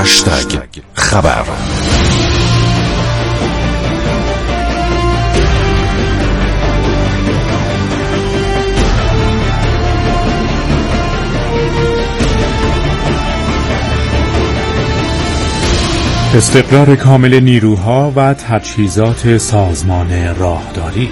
خبر. استقرار کامل نیروها و تجهیزات سازمان راهداری.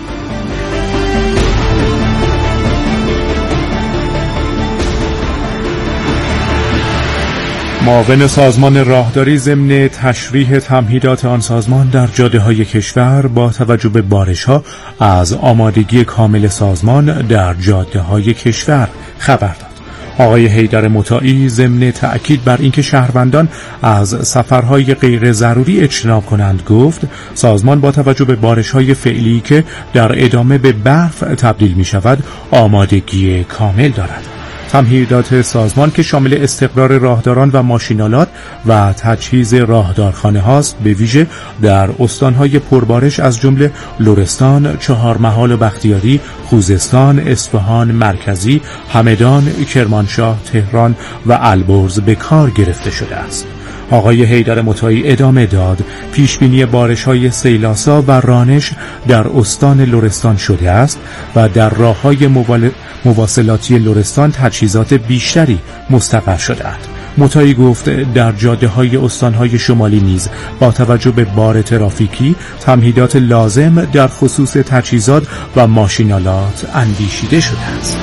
معاون سازمان راهداری ضمن تشریح تمهیدات آن سازمان در جاده‌های کشور با توجه به بارش‌ها از آمادگی کامل سازمان در جاده‌های کشور خبر داد. آقای حیدر مطاعی ضمن تأکید بر اینکه شهروندان از سفرهای غیر ضروری اجتناب کنند گفت سازمان با توجه به بارش‌های فعلی که در ادامه به برف تبدیل می‌شود آمادگی کامل دارد. تمهیدات سازمان که شامل استقرار راهداران و ماشینالات و تجهیز راهدارخانه هاست به ویژه در استانهای پربارش از جمله لرستان، چهارمحال و بختیاری، خوزستان، اصفهان مرکزی، همدان، کرمانشاه، تهران و البرز به کار گرفته شده است. آقای حیدر مطاعی ادامه داد پیشبینی بارش‌های سیلاسا و رانش در استان لرستان شده است و در راه‌های مواصلاتی لرستان تجهیزات بیشتری مستقر شده‌اند. مطاعی گفت در جاده‌های استان‌های شمالی نیز با توجه به بار ترافیکی تمهیدات لازم در خصوص تجهیزات و ماشینالات اندیشیده شده است.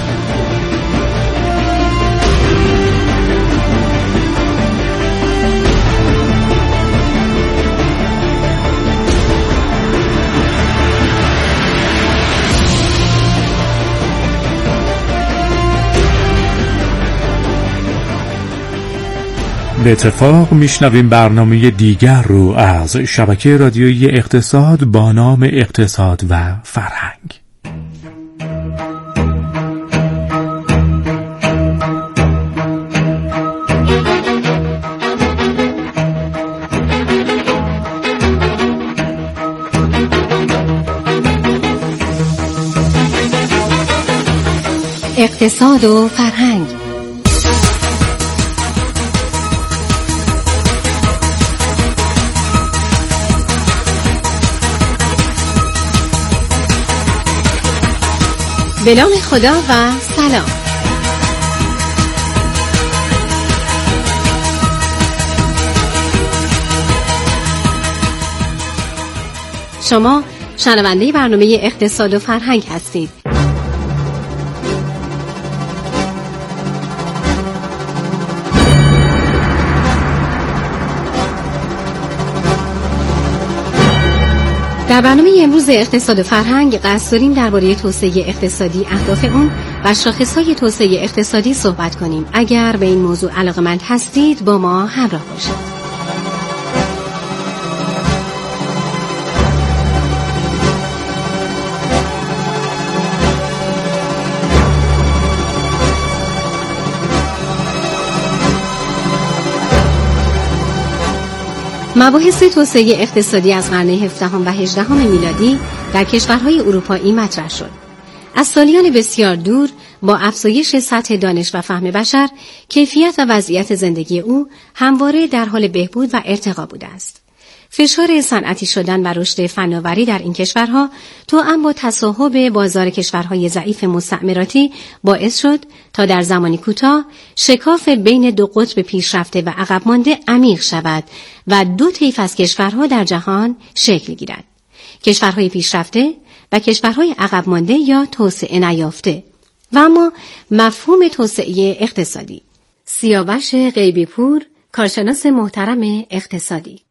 به اتفاق میشنویم برنامه دیگر رو از شبکه رادیویی اقتصاد با نام اقتصاد و فرهنگ. اقتصاد و فرهنگ. به نام خدا و سلام. شما شنونده برنامه اقتصاد و فرهنگ هستید. در برنامه امروز اقتصاد و فرهنگ قصد داریم درباره توسعه اقتصادی، اهداف اون و شاخص‌های توسعه اقتصادی صحبت کنیم. اگر به این موضوع علاقه‌مند هستید با ما همراه باشید. مباحث توسعه اقتصادی از قرن 17 و 18 میلادی در کشورهای اروپایی مطرح شد. از سالیان بسیار دور با افزایش سطح دانش و فهم بشر، کیفیت و وضعیت زندگی او همواره در حال بهبود و ارتقا بوده است. فشار صنعتی شدن و رشد فناوری در این کشورها توأم با تصاحب بازار کشورهای ضعیف مستعمراتی باعث شد تا در زمانی کوتاه شکاف بین دو قطب پیشرفته و عقب مانده عمیق شود و دو طیف از کشورها در جهان شکل گیرد: کشورهای پیشرفته و کشورهای عقب مانده یا توسعه نیافته. و اما مفهوم توسعه اقتصادی. سیاوش غیبی پور، کارشناس محترم اقتصادی.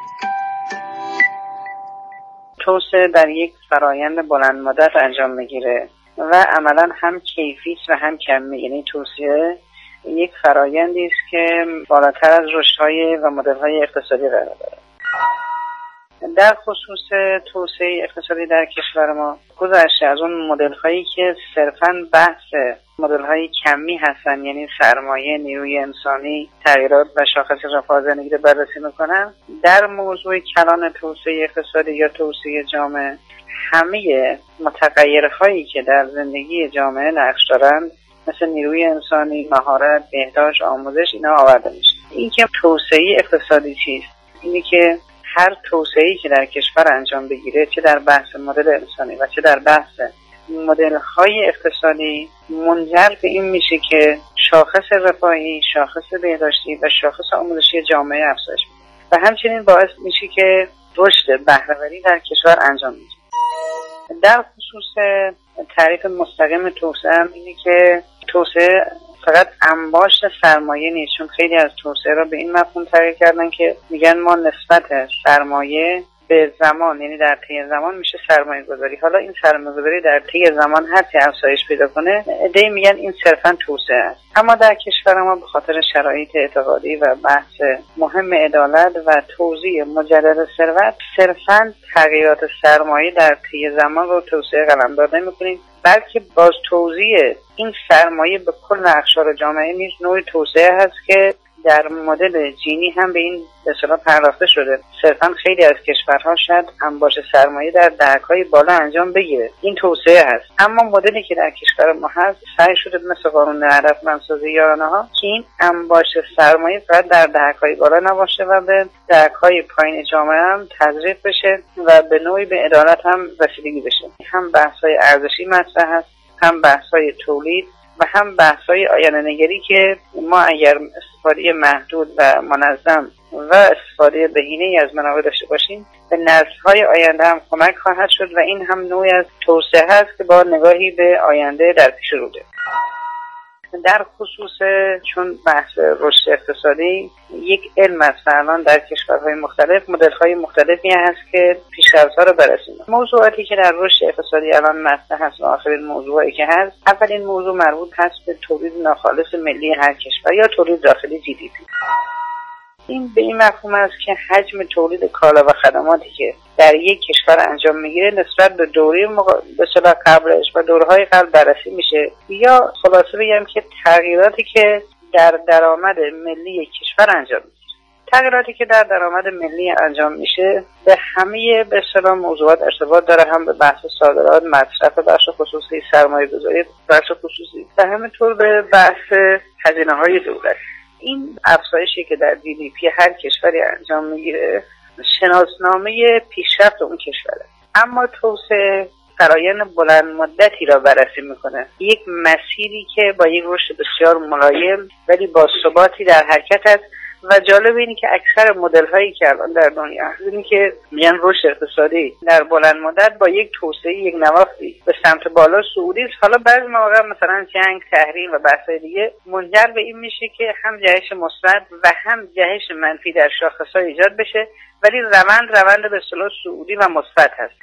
توسعه در یک فرایند بلند مدت انجام میگیره و عملا هم کیفی و هم کمی. یعنی توسعه یک فرایندی است که بالاتر از رشدهای و مدل‌های اقتصادی قرار داره. در خصوص توسعه اقتصادی در کشور ما گذشته از اون مدل‌هایی که صرفاً بحث مدل‌های کمی هستن، یعنی سرمایه، نیروی انسانی، تغییرات و شاخص رفاه زندگی رو بررسی می‌کنن، در موضوع کلان توسعه اقتصادی یا توسعه جامعه همه متغیرهایی که در زندگی جامعه نقش دارند مثل نیروی انسانی، مهارت، بهداشت، آموزش اینا آورده میشه. اینکه توسعه اقتصادی چیست؟ اینی که هر توسعه‌ای که در کشور انجام بگیره، چه در بحث مدل انسانی و چه در بحث مدل‌های اقتصادی، منجر به این میشه که شاخص رفاهی، شاخص بهداشتی و شاخص آموزشی جامعه افزایش پیدا و همچنین باعث میشه که رشد بهره‌وری در کشور انجام میشه. در خصوص تعریف مستقیم توسعه اینه که توسعه فقط انباشت سرمایه نیست، چون خیلی از توسعه را به این مفهوم تعریف کردن که میگن ما نسبت سرمایه به زمان، یعنی در طی زمان میشه سرمایه گذاری. حالا این سرمایه گذاری در طی زمان هرچی افزایش پیدا کنه، عده‌ای میگن این صرفا توسعه است. اما در کشور ما به خاطر شرایط اعتقادی و بحث مهم عدالت و توزیع مجدد ثروت، صرفا تغییرات سرمایه در طی زمان رو توسعه قلمداد نمی‌کنیم، بلکه باز توزیع این سرمایه به کل اقشار جامعه نیز نوع توسعه هست که در مدل جینی هم به این به اصطلاح پرداخته شده. صرفا خیلی از کشورها شاید انباشت سرمایه در دهک‌های بالا انجام بگیره، این توسعه هست. اما مدلی که در کشور ما هست، سعی شده مثل قانون هدفمندسازی یارانه‌ها که این انباشت سرمایه فقط در دهک‌های بالا نباشه و به دهک‌های پایین جامعه هم تضریب بشه و به نوعی به عدالت هم رسیدگی بشه. هم بحث‌های ارزشی مطرح هست، هم بحث‌های تولید و هم بحث‌های آینده‌نگری که ما اگر استفاده محدود و منظم و استفاده بهینه‌ای از منابع داشته باشیم، به نسل‌های آینده هم کمک خواهد شد و این هم نوعی از توسعه است که با نگاهی به آینده در پیش روده. در خصوص چون بحث رشد اقتصادی یک علم است، الان در کشورهای مختلف مدل‌های مختلفی هست که پیشرفت‌ها رو بررسی می‌کنه. موضوعاتی که در رشد اقتصادی الان مطرح هست و آخرین موضوعی که هست، اولین موضوع مربوط هست به تولید ناخالص ملی هر کشور یا تولید داخلی GDP. این به این مفهوم است که حجم تولید کالا و خدماتی که در یک کشور انجام میگیره نسبت به دوره به اصطلاح قبلش و دوره‌های قبل بررسی میشه، یا خلاصه بگم که تغییراتی که در درآمد ملی کشور انجام میشه. تغییراتی که در درآمد ملی انجام میشه به همه به اصطلاح موضوعات ارتباط داره، هم به بحث صادرات، مصرف، بخش خصوصی، سرمایه‌گذاری بخش خصوصی و همینطور به بحث هزینه‌های دولت. این افزایشی که در GDP هر کشوری انجام میگیره شناسنامه پیشرفت اون کشوره. اما توسعه فرآیند بلند مدتی را بررسی میکنه، یک مسیری که با یک رشد بسیار ملایم ولی با ثباتی در حرکت است و جالب اینه که اکثر مدل هایی که الان در دنیا هست اینه که میگن رشد اقتصادی در بلند مدت با یک توسعه یک نواختی به سمت بالا صعودی است. حالا بعضی مواقع مثلا جنگ، تحریم و بحث‌های دیگه منجر به این میشه که هم جهش مثبت و هم جهش منفی در شاخص‌ها ایجاد بشه، ولی روند به اصطلاح صعودی و مثبت هست.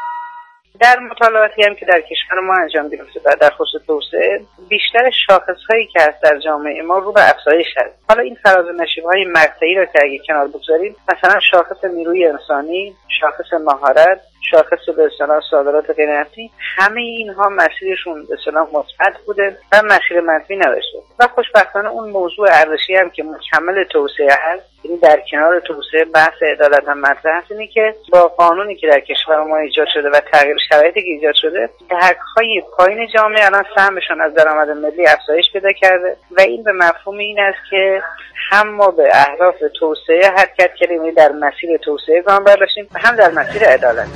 در مطالعاتی هم که در کشور ما انجام گرفته و در خصوص توسعه، بیشتر شاخص‌هایی که هست در جامعه ما رو به افزایش هست. حالا این فراز و نشیب‌های مقطعی رو که اگه کنار بگذاریم، مثلا شاخص نیروی انسانی، شاخص مهارت، شاخص به اصطلاح صادرات غیرنفتی، همه اینها مسیرشون به اصطلاح مثبت بوده و مسیر منفی نداشته. و خوشبختانه اون موضوع ارزشی هم که مکمل توسعه هست، یعنی در کنار توسعه بحث عدالت هم مطرح هست، اینه که با قانونی که در کشور ما ایجاد شده و تغییر شرایطی که ایجاد شده، دهک‌های پایین جامعه الان سهمشون از درآمد ملی افزایش پیدا کرده و این به مفهوم این است که هم ما به اهداف توسعه حرکت کردیم، در مسیر توسعه گام برداشتیم و هم در مسیر عدالت.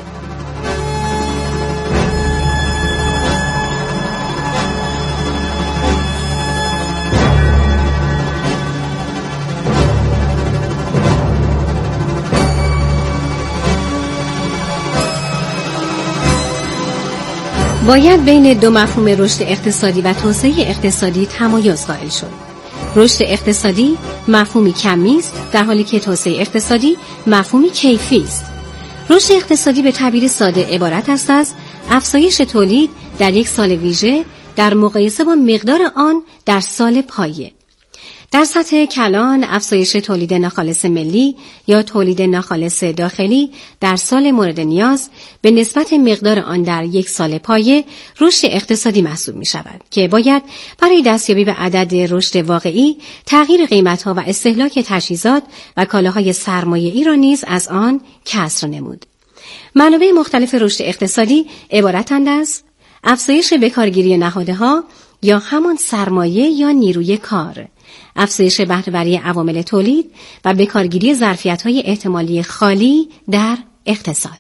باید بین دو مفهوم رشد اقتصادی و توسعه اقتصادی تمایز قائل شد. رشد اقتصادی مفهومی کمی است، در حالی که توسعه اقتصادی مفهومی کیفی است. رشد اقتصادی به تعبیر ساده عبارت است از افزایش تولید در یک سال ویژه در مقایسه با مقدار آن در سال پایه. در سطح کلان، افزایش تولید ناخالص ملی یا تولید ناخالص داخلی در سال مورد نیاز به نسبت مقدار آن در یک سال پایه رشد اقتصادی محسوب می شود که باید برای دستیابی به عدد رشد واقعی تغییر قیمت‌ها و استهلاک تجهیزات و کالاهای سرمایه‌ای را نیز از آن کسر نمود. منابع مختلف رشد اقتصادی عبارتند از افزایش بکارگیری نهادها یا همان سرمایه یا نیروی کار، افزایش بهره‌وری عوامل تولید و بکارگیری ظرفیت‌های احتمالی خالی در اقتصاد.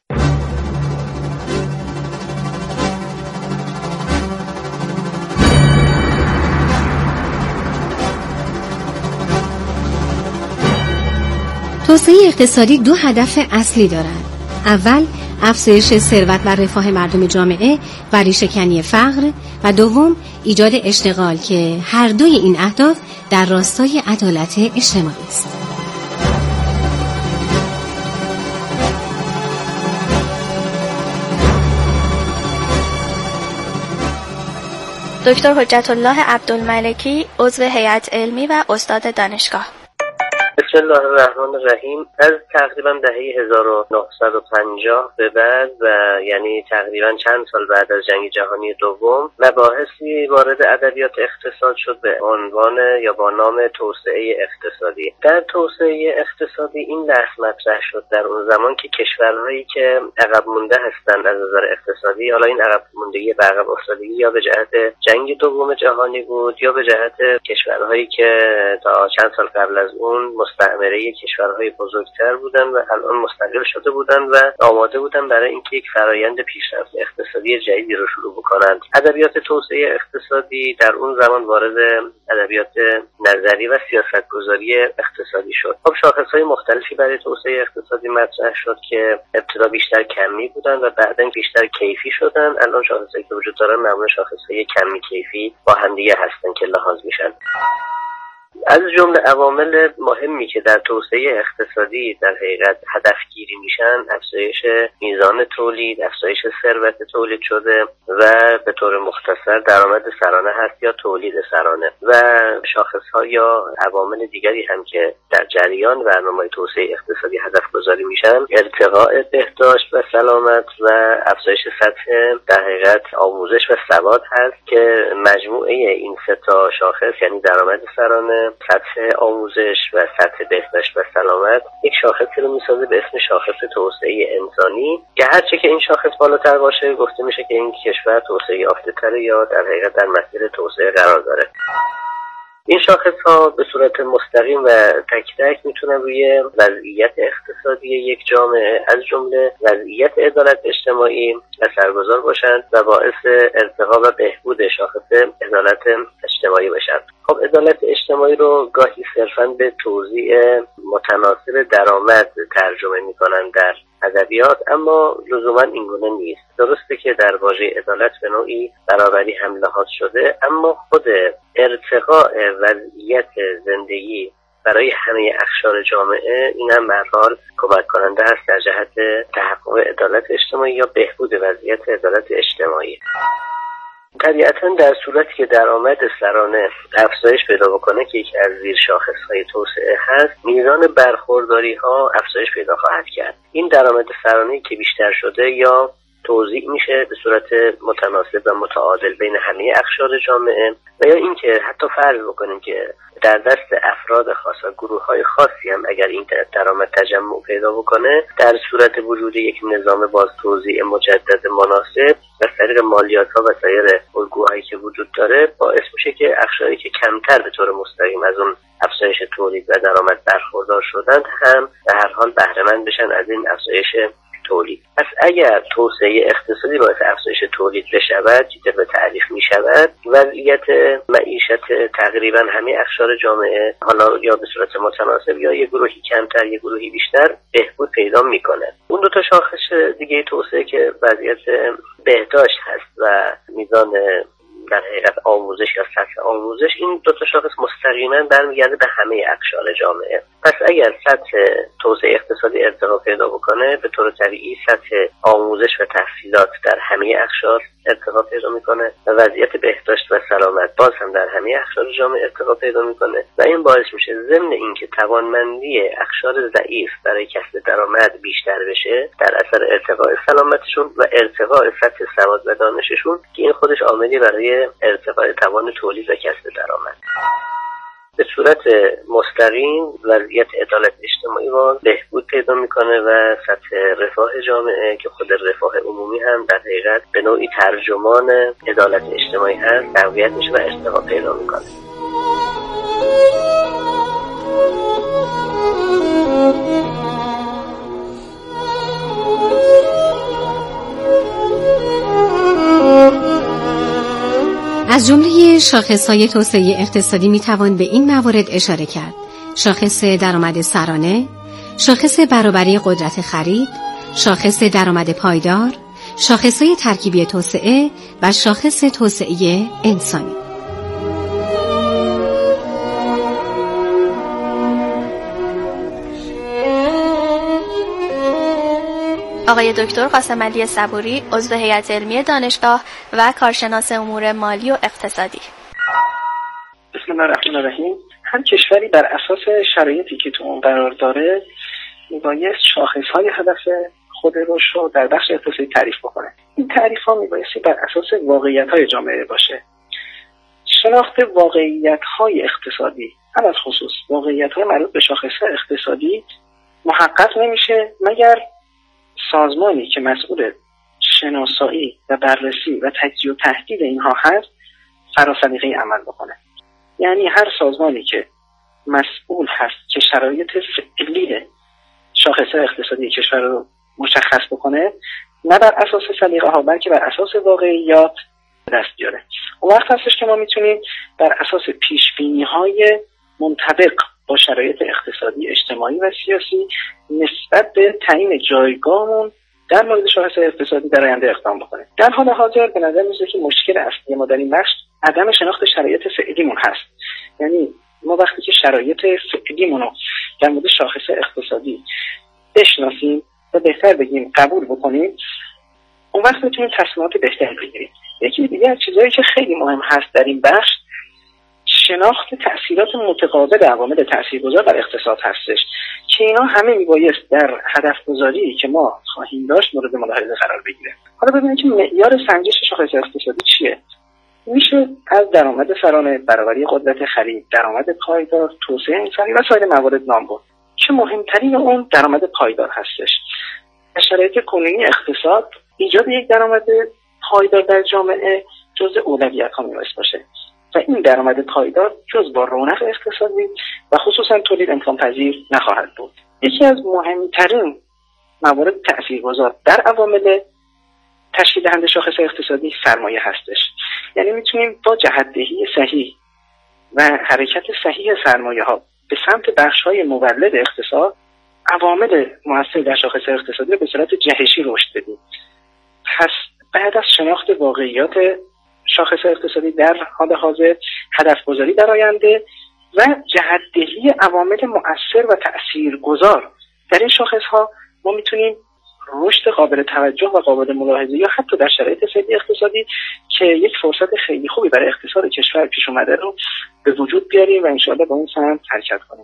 توسعه اقتصادی دو هدف اصلی دارد. اول، افزایش ثروت و رفاه مردم جامعه و ریشه‌کنی فقر و دوم، ایجاد اشتغال که هر دوی این اهداف در راستای عدالت اجتماعی است. دکتر حجت الله عبدالملکی، عضو هیئت علمی و استاد دانشگاه. بسم الله الرحمن الرحیم. از تقریبا دهه 1950 به بعد و یعنی تقریبا چند سال بعد از جنگ جهانی دوم، مباحثی وارد ادبیات اقتصاد شد به عنوان یا با نام توسعه اقتصادی. در توسعه اقتصادی این بحث مطرح شد در اون زمان که کشورهایی که عقب مونده هستند از نظر اقتصادی، حالا این عقب موندگی به عقب افتادگی یا به جهت جنگ دوم جهانی بود یا به جهت کشورهایی که تا چند سال قبل از اون مستعمره کشورهای بزرگتر بودن و الان مستقل شده بودن و آماده بودن برای اینکه یک فرایند پیشرفت اقتصادی جدیدی رو شروع بکنند. ادبیات توسعه اقتصادی در اون زمان وارد ادبیات نظری و سیاستگذاری اقتصادی شد. خب شاخصهای مختلفی برای توسعه اقتصادی مطرح شد که ابتدا بیشتر کمی بودن و بعداً بیشتر کیفی شدن. الان شاخصهایی که وجود دارن معمولا شاخصهای کمی کیفی با هم دیگه هستن که لحاظ میشن. از جمله عوامل مهمی که در توسعه اقتصادی در حقیقت هدفگیری میشن، افزایش میزان تولید، افزایش ثروت تولید شده و به طور مختصر درآمد سرانه هست یا تولید سرانه و شاخص‌ها یا عوامل دیگری هم که در جریان برنامه توسعه اقتصادی هدف گذاری میشن، ارتقاء بهداشت و سلامت و افزایش سطح در حقیقت آموزش و سواد هست که مجموعه این سه تا شاخص یعنی درآمد سرانه، سطح آموزش و سطح بهداشت و سلامت یک شاخصی رو میسازه به اسم شاخص توسعه انسانی که هرچه که این شاخص بالاتر باشه گفته میشه که این کشور توسعه یافته‌تره یا در حقیقت در مسیر توسعه قرار داره. این شاخص‌ها به صورت مستقیم و تک تک میتونن روی وضعیت اقتصادی یک جامعه از جمله وضعیت عدالت اجتماعی اثرگذار باشند و باعث ارتقا و بهبود شاخص عدالت اجتماعی بشن. خب عدالت اجتماعی رو گاهی صرفاً به توزیع متناسب درآمد ترجمه میکنن در ادبیات، اما لزوما اینگونه نیست. درسته که در واژه عدالت به نوعی برابری هم لحاظ شده، اما خود ارتقاء وضعیت زندگی برای همه اقشار جامعه این هم به هر حال کمک کننده است در جهت تحقق عدالت اجتماعی یا بهبود وضعیت عدالت اجتماعی. طبیعتاً در صورتی که درآمد سرانه افزایش پیدا بکنه که یکی از زیر شاخصهای توسعه هست، میزان برخورداری ها افزایش پیدا خواهد کرد. این درآمد سرانه‌ای که بیشتر شده یا توزیع میشه به صورت متناسب و متعادل بین همه اقشار جامعه و یا اینکه حتی فرض بکنیم که در دست افراد خاص و گروه‌های خاصی هم اگر این درآمد تجمع پیدا بکنه، در صورت وجود یک نظام باز توزیع مجدد مناسب و طریق مالیات‌ها و سایر الگوهایی که وجود داره باعث میشه که اقشاری که کمتر به طور مستقیم از اون افزایش تولید و درآمد برخوردار شدند هم به هر حال بهره مند بشن از این افزایش تولید. پس اگر توسعه اقتصادی باعث افزایش تولید بشود، طبق تعریف می شود، وضعیت معیشت تقریبا همه اقشار جامعه حالا یا به صورت متناسب یا یک گروهی کمتر یک گروهی بیشتر بهبود پیدا می کند. اون دو تا شاخص دیگه توسعه که وضعیت بهداشت هست و میزان در حقیقت آموزش یا سطح آموزش، این دو تا شاخص مستقیما برمیگرده به همه اقشار جامعه. پس اگر سطح توسعه اقتصادی ارتقا پیدا بکنه، به طور طبیعی سطح آموزش و تحصیلات در همه اقشار ارتقا پیدا میکنه و وضعیت بهداشت و سلامت باز هم در همه اقشار جامعه ارتقا پیدا میکنه و این باعث میشه ضمن اینکه توانمندی اقشار ضعیف برای کسب درآمد بیشتر بشه در اثر ارتقاء سلامتشون و ارتقاء سطح سواد و دانششون که این خودش عاملی برای ارتقاء توان تولید و کسب درآمد. به صورت مستقیم وضعیت عدالت اجتماعی با بهبود پیدا میکنه و سطح رفاه جامعه که خود رفاه عمومی هم در حقیقت به نوعی ترجمان عدالت اجتماعی هست تقویت میشه و ارتقا پیدا میکنه. از جمله شاخص‌های توسعه اقتصادی میتوان به این موارد اشاره کرد: شاخص درآمد سرانه، شاخص برابری قدرت خرید، شاخص درآمد پایدار، شاخص‌های ترکیبی توسعه و شاخص توسعه انسانی. آقای دکتر قاسم علی صبوری، عضو هیئت علمی دانشگاه و کارشناس امور مالی و اقتصادی. بسم الله الرحمن الرحیم. هر کشوری بر اساس شرایطی که تو اون قرار داره میبایست شاخص‌های هدف خود رشد رو در بخش اقتصادی تعریف بکنه. این تعریف‌ها میبایستی بر اساس واقعیت‌های جامعه باشه. شناخت واقعیت‌های اقتصادی، علل خصوص واقعیت‌های مربوط به شاخص‌های اقتصادی، محقق نمیشه مگر سازمانی که مسئول شناسایی و بررسی و تجزیه و تحلیل اینها هست فراسلیقه‌ای عمل بکنه. یعنی هر سازمانی که مسئول هست که شرایط فعلی شاخص‌های اقتصادی کشور رو مشخص بکنه، نه بر اساس سلیقه ها بلکه بر اساس واقعیات دست بیاره. اون وقت هستش که ما میتونیم بر اساس پیش‌بینی‌های منطبق با شرایط اقتصادی، اجتماعی و سیاسی نسبت به تعیین جایگاهمون در مورد شاخص‌های اقتصادی در آینده اقدام بکنیم. در حال حاضر به نظر میاد که مشکل اصلی ما در این بخش عدم شناخت شرایط فعلیمون هست. یعنی ما وقتی که شرایط فعلیمون رو در مورد شاخص اقتصادی بشناسیم و بهتر بگیم قبول بکنیم، اون وقت میتونیم تصمیمات بهتری بگیریم. یکی دیگه از چیزایی که خیلی مهم هست در این بخش شناخت تأثیرات متقابل عوامل تاثیرگذار بر اقتصاد هستش که اینا همه میبایست در هدف گذاری که ما خواهیم داشت مورد ملاحظه قرار بگیره. حالا ببینید که معیار سنجش شاخص اقتصادی چیه؟ میشه از درآمد سرانه، برابری قدرت خرید، درآمد پایدار، توسعه انسانی و سایر موارد نام برد که مهمترین اون درآمد پایدار هستش. در شرایط کنونی اقتصاد ایجاد یک درآمد پایدار در جامعه جزء اولویت‌ها میبایست باشه و این درآمد پایدار جز با رونق اقتصادی و خصوصا تولید امکان پذیر نخواهد بود. یکی از مهمترین موارد تاثیرگذار در عوامل تشکیل دهنده شاخص اقتصادی سرمایه هستش. یعنی میتونیم با جهت‌دهی صحیح و حرکت صحیح سرمایه‌ها به سمت بخش‌های مولد اقتصاد عوامل مؤثر در شاخص اقتصادی رو به صورت جهشی رشد بدیم. پس بعد از شناخت واقعیات شاخص اقتصادی در حال حاضر، هدف گذاری در آینده و جهت‌دهی عوامل مؤثر و تأثیرگذار در این شاخص‌ها، ما میتونیم رشد قابل توجه و قابل ملاحظه یا حتی در شرایط فعلی اقتصادی که یک فرصت خیلی خوبی برای اقتصاد کشور پیش اومده رو به وجود بیاریم و انشاءالله با اون سمت حرکت کنیم.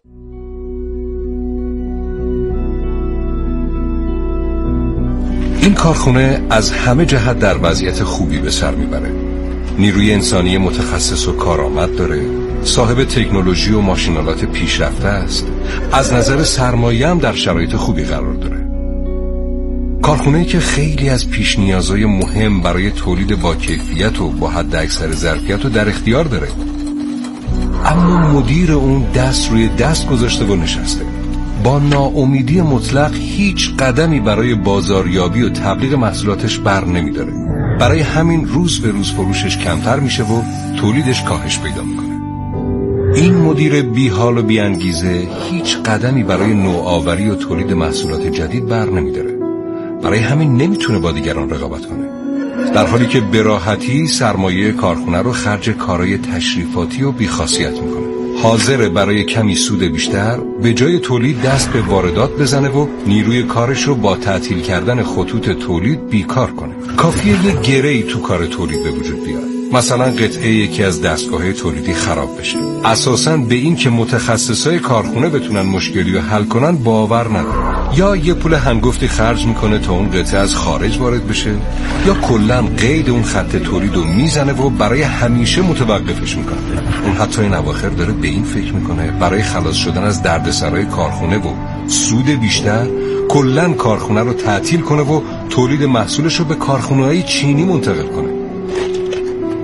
این کارخونه از همه جهت در وضعیت خوبی به سر میبره. نیروی انسانی متخصص و کارآمد داره، صاحب تکنولوژی و ماشینالات پیشرفته است، از نظر سرمایه هم در شرایط خوبی قرار داره. کارخونه‌ای که خیلی از پیش نیازهای مهم برای تولید با کیفیت و با حد اکثر ظرفیت رو در اختیار داره، اما مدیر اون دست روی دست گذاشته و نشسته، با ناامیدی مطلق هیچ قدمی برای بازاریابی و تبلیغ محصولاتش بر نمیداره. برای همین روز به روز فروشش کمتر میشه و تولیدش کاهش پیدا میکنه. این مدیر بی حال و بی انگیزه هیچ قدمی برای نوآوری و تولید محصولات جدید بر نمیداره. برای همین نمیتونه با دیگران رقابت کنه، در حالی که به راحتی سرمایه کارخونه رو خرج کارهای تشریفاتی و بیخاصیت میکنه. حاضر برای کمی سود بیشتر به جای تولید دست به واردات بزنه و نیروی کارش رو با تعطیل کردن خطوط تولید بیکار کنه. کافیه یه گره‌ای تو کار تولید به وجود بیاد، مثلا قطعه یکی از دستگاه‌های تولیدی خراب بشه. اساساً به این که متخصصای کارخونه بتونن مشکلی رو حل کنن باور نداره. یا یه پول هنگفتی خرج میکنه تا اون قطعه از خارج وارد بشه، یا کلاً قید اون خط تولید رو میزنه و برای همیشه متوقفش میکنه. اون حتی این اواخر داره به این فکر میکنه برای خلاص شدن از دردسرای کارخونه و سود بیشتر کلاً کارخونه رو تعطیل کنه و تولید محصولش رو به کارخونه‌های چینی منتقل کنه.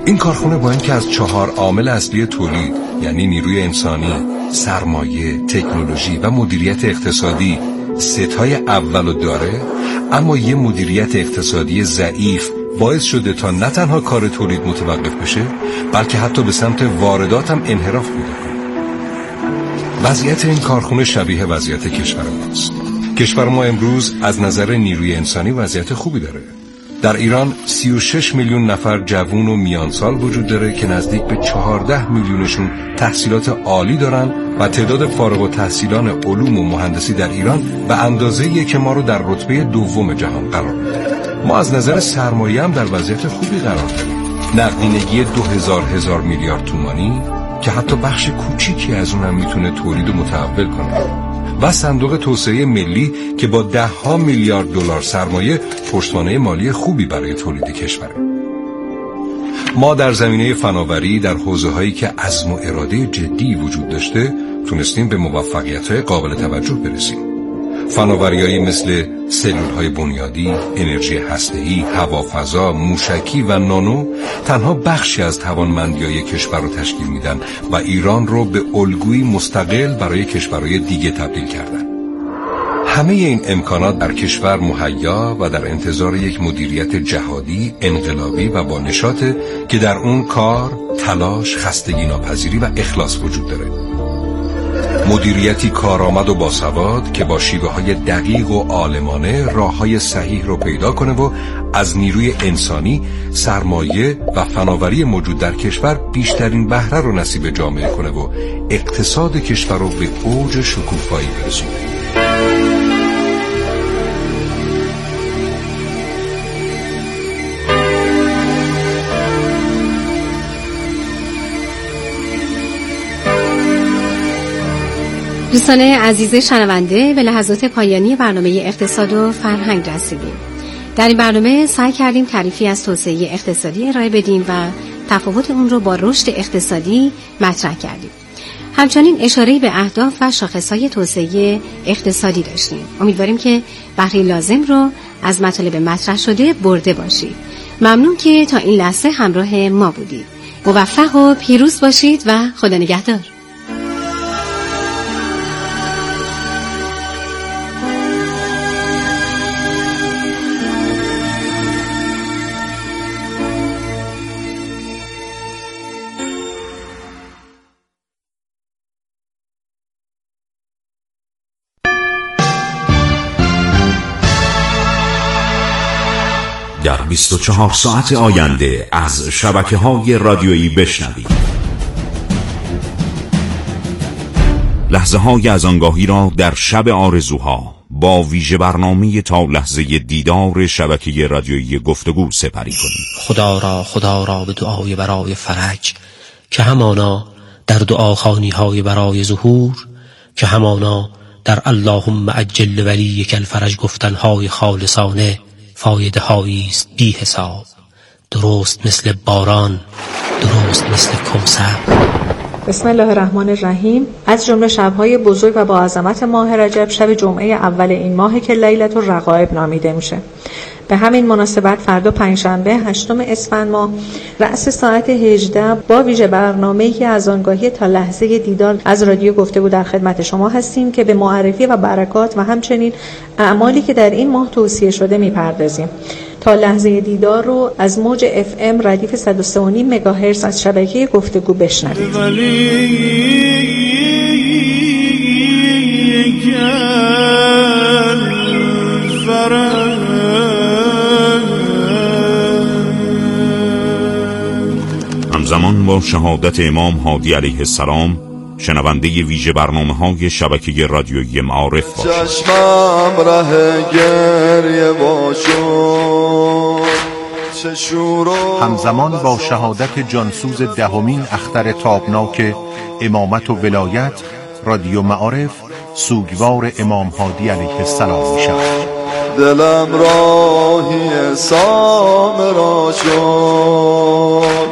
این کارخونه با اینکه از 4 عامل اصلی تولید یعنی نیروی انسانی، سرمایه، تکنولوژی و مدیریت اقتصادی ستای اولو داره، اما یه مدیریت اقتصادی ضعیف باعث شده تا نه تنها کار تولید متوقف بشه، بلکه حتی به سمت واردات هم انحراف پیدا کنه. وضعیت این کارخونه شبیه وضعیت کشور ماست. کشور ما امروز از نظر نیروی انسانی وضعیت خوبی داره. در ایران 36 میلیون نفر جوون و میانسال وجود داره که نزدیک به 14 میلیونشون تحصیلات عالی دارن و تعداد فارغ التحصیلان علوم و مهندسی در ایران به اندازه‌ایه که ما رو در رتبه دوم جهان قرار میده. ما از نظر سرمایه هم در وضعیت خوبی قرار داریم. نقدینگی 2000 میلیارد تومانی که حتی بخش کوچیکی از اون هم میتونه تولید و متحول کنه و صندوق توسعه ملی که با 10 میلیارد دلار سرمایه پشتوانه مالی خوبی برای تولید کشوره. ما در زمینه فناوری در حوزه‌هایی که عزم و اراده جدی وجود داشته تونستیم به موفقیت‌های قابل توجه برسیم. فناوری‌هایی مثل سلول‌های بنیادی، انرژی هسته‌ای، هوافضا، موشکی و نانو تنها بخشی از توانمندی‌های کشور رو تشکیل میدن و ایران رو به الگویی مستقل برای کشورهای دیگه تبدیل کردن. همه این امکانات در کشور مهیا و در انتظار یک مدیریت جهادی، انقلابی و با نشاطه که در اون کار، تلاش، خستگی ناپذیری و اخلاص وجود داره. مدیریتی کارآمد و باسواد که با شیوه‌های دقیق و عالمانه راه‌های صحیح رو پیدا کنه و از نیروی انسانی، سرمایه و فناوری موجود در کشور بیشترین بهره رو نصیب جامعه کنه و اقتصاد کشور رو به اوج شکوفایی برسونه. دوستان عزیز شنونده، به لحظات پایانی برنامه اقتصاد و فرهنگ رسیدیم. در این برنامه سعی کردیم تعریفی از توسعه اقتصادی ارائه بدیم و تفاوت اون رو با رشد اقتصادی مطرح کردیم. همچنین اشاره‌ای به اهداف و شاخص‌های توسعه اقتصادی داشتیم. امیدواریم که بهره لازم رو از مطالب مطرح شده برده باشید. ممنون که تا این لحظه همراه ما بودید. موفق و پیروز باشید و خدا نگهدار. در 24 ساعت آینده از شبکه‌های رادیویی بشنوید. لحظه‌های از آگاهی را در شب آرزوها با ویژه برنامه تا لحظه دیدار شبکه رادیویی گفتگو سپری کنید. خدا را به دعای برای فرج که همانا در دعاخوانی‌های برای ظهور، که همانا در اللهم عجل ولیک الفرج گفتن‌های خالصانه فایده هایی است بی حساب، درست مثل باران، درست مثل کوثر. بسم الله الرحمن الرحیم. از جمله شب‌های بزرگ و با عظمت ماه رجب شب جمعه اول این ماه که لیلة الرغائب نامیده میشه. به همین مناسبت فردا پنجشنبه 8 اسفند ماه رأس ساعت 18 با ویژه برنامه‌ای که از آنگاهی تا لحظه دیدار از رادیو گفتگو در خدمت شما هستیم که به معرفی و برکات و همچنین اعمالی که در این ماه توصیه شده میپردازیم. تا لحظه دیدار رو از موج FM ردیف 103.5 مگاهرتز از شبکه گفتگو بشنوید. همزمان با شهادت امام هادی علیه السلام شنونده ویژه برنامه‌های شبکه رادیویی معارف باشید. چشمم ره گریه همزمان با شهادت جانسوز دهمین اختر تابناک امامت و ولایت رادیو معارف سوگوار امام هادی علیه السلام می شود. دلم راهی سامرا شد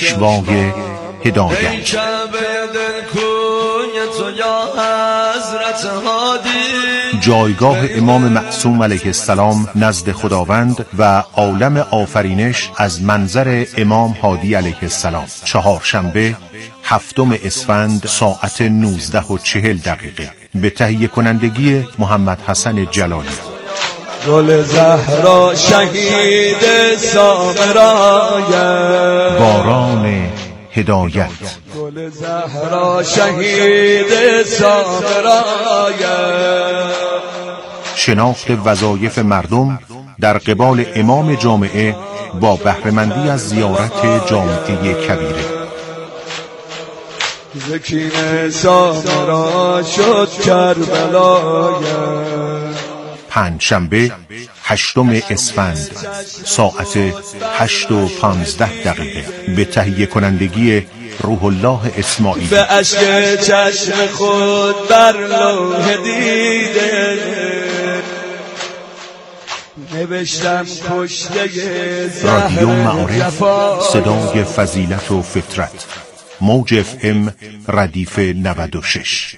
پیشوای هدایت. جایگاه امام معصوم علیه السلام نزد خداوند و عالم آفرینش از منظر امام هادی علیه السلام. چهارشنبه 7 اسفند ساعت 19:40 به تهیه کنندگی محمد حسن جلالی. گل زهرا شهید سامرای باران هدایت. گل زهرا شهید سامرای شناخت وظایف مردم در قبال امام جامعه با بهره‌مندی از زیارت جامعه کبیره. زکین سامرا شد کربلای. پنجشنبه 8 اسفند ساعت 8:15 به تهیه کنندگی روح الله اسماعیلی. به اشک چشم خود بر لوح دیده نوشتم کشته رادیو معارف، صدای فضیلت و فطرت. موج FM ردیف 96.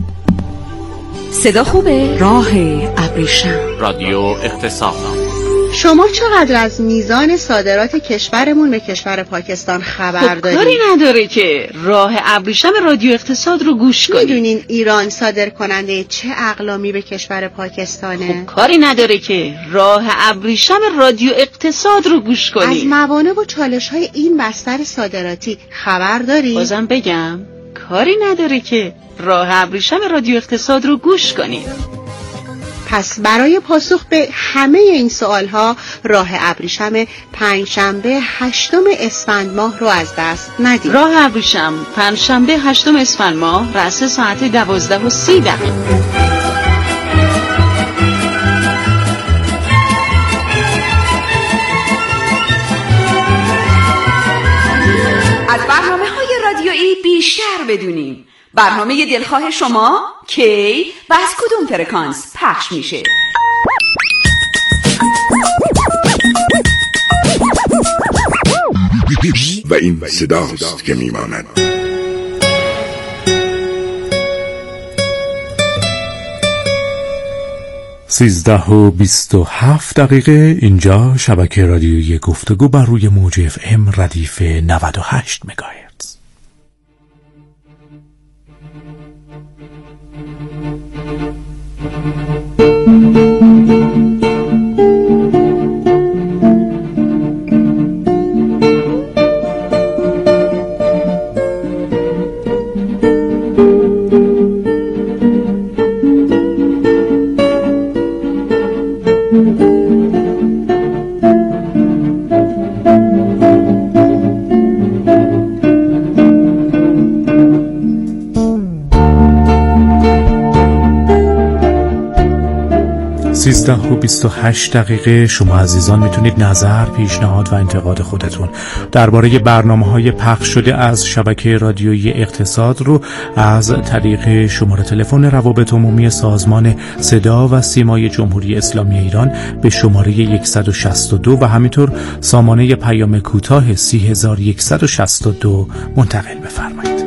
صدا خوبه؟ راه ابریشم. رادیو اقتصاد. شما چقدر از میزان صادرات کشورمون به کشور پاکستان خبر دارید؟ کاری نداره که راه ابریشم رادیو اقتصاد رو گوش کنید. میدونین ایران صادر کننده چه اقلامی به کشور پاکستانه؟ کاری نداره که راه ابریشم رادیو اقتصاد رو گوش کنید. از موانع و چالش‌های این بستر صادراتی خبر دارید؟ بازم بگم کاری نداره که راه ابریشم رادیو اقتصاد رو گوش کنید. پس برای پاسخ به همه این سوالها راه ابریشم پنجشنبه 8 اسفند ماه رو از دست ندید. راه ابریشم پنجشنبه 8 اسفند ماه رأس ساعت 12:30. از برنامه‌های رادیویی بیشتر بدونیم. برنامه دلخواه شما کی و از کدوم فرکانس پخش میشه؟ و این صداست که میماند. سیزده و 27 اینجا شبکه رادیویی گفتگو بر روی موج FM ردیف 98 مگاهرتز. و 28 شما عزیزان میتونید نظر، پیشنهاد و انتقاد خودتون درباره برنامه‌های پخش شده از شبکه رادیویی اقتصاد رو از طریق شماره تلفن روابط عمومی سازمان صدا و سیمای جمهوری اسلامی ایران به شماره 162 و همینطور سامانه پیام کوتاه 3162 منتقل بفرمایید.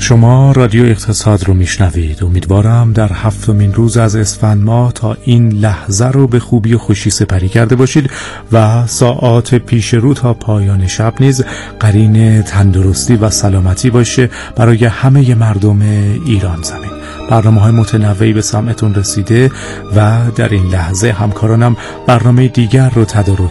شما رادیو اقتصاد رو میشنوید. امیدوارم در 7مین روز از اسفند ماه تا این لحظه رو به خوبی و خوشی سپری کرده باشید و ساعات پیش رو تا پایان شب نیز قرین تندرستی و سلامتی باشه برای همه مردم ایران زمین. برنامه‌های متنوعی به سمعتون رسیده و در این لحظه همکارانم برنامه دیگر رو تدارک